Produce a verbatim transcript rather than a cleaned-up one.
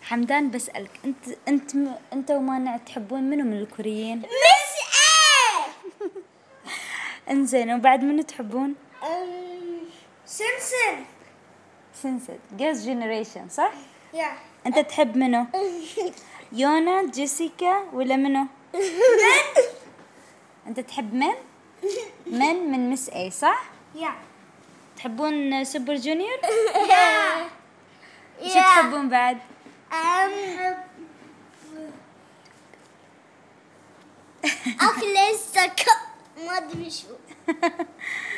حمدان بسألك انت انت م... انت ومانع تحبون منو من الكوريين؟ مس ايه. انزين وبعد منو تحبون؟ سمسم. سنسد جيرلز جينيريشن صح؟ يا انت تحب منو؟ يونا جيسيكا ولا منو؟ من؟ انت تحب من؟ من من مس اي صح؟ يا تحبون سوبر جونيور؟ يا شو تحبون بعد؟ أم أكل السكر ما أدري شو